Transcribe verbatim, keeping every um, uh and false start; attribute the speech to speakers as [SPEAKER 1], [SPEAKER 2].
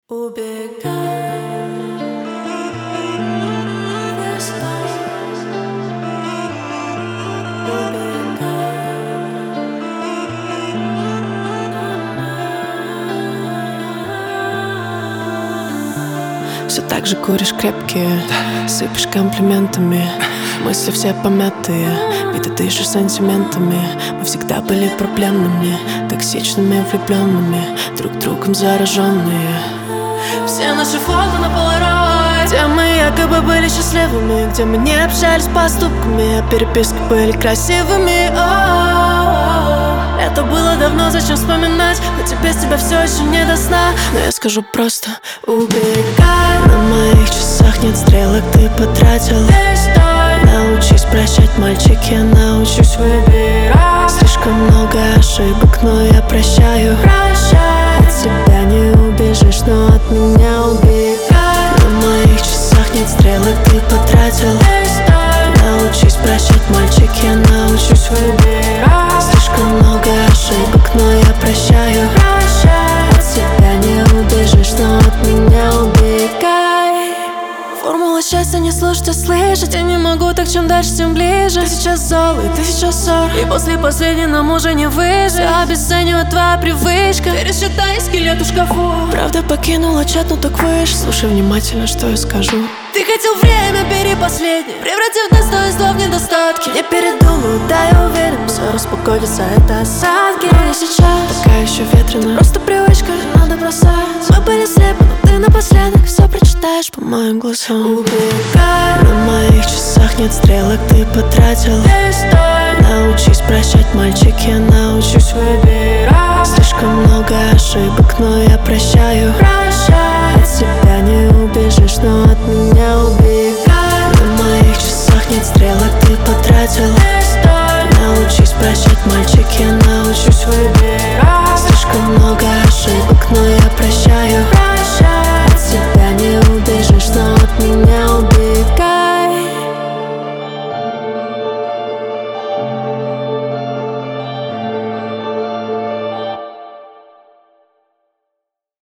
[SPEAKER 1] Убегай, весной, убегай. Все так же куришь крепкие, сыпешь комплиментами. Мысли все помятые, ведь ты дышишь сантиментами. Мы всегда были проблемными, токсичными, влюбленными, друг другом зараженные. Все наши фото на полароид, где мы якобы были счастливыми, где мы не общались поступками, а переписки были красивыми. О-о-о. Это было давно, зачем вспоминать? Хоть и без тебя все еще не до сна. Но я скажу просто: убегай. На моих часах нет стрелок, ты потратил. Научись прощать, мальчик, я научусь выбирать. Слишком много ошибок, но я прощаю. От тебя не убежишь, но от меня убегай. На моих часах нет стрелок, ты потратил. Научись прощать, мальчик, я научусь выбирать. Слишком много ошибок, но я прощаю. От тебя не убежишь, но от меня убегай. Формула счастья не слушать, а слышать. Я не могу, так чем дальше, тем ближе. Ты сейчас злой, ты сейчас ссор, и после последней нам уже не выжить. Все обесценивает твоя привычка. Пересчитай скелет в шкафу. Правда покинула чат, ну так выше. Слушай внимательно, что я скажу. Ты хотел время, бери последнее, превратив достоинство в недостатки. Не передумаю, да, я уверен, все распогодится, это осадки. Но не сейчас, пока еще ветрено. Это просто привычка, надо бросать. Мы были слепы, но ты напоследок все прочитаешь по моим глазам. Убегай. На моих часах нет стрелок, ты потратил. Научись прощать, мальчик, я научусь выбирать. Слишком много ошибок, но я прощаю. От тебя не убежишь, но от меня убегай. На моих часах нет стрелок, ты потратил. Научись прощать, мальчик.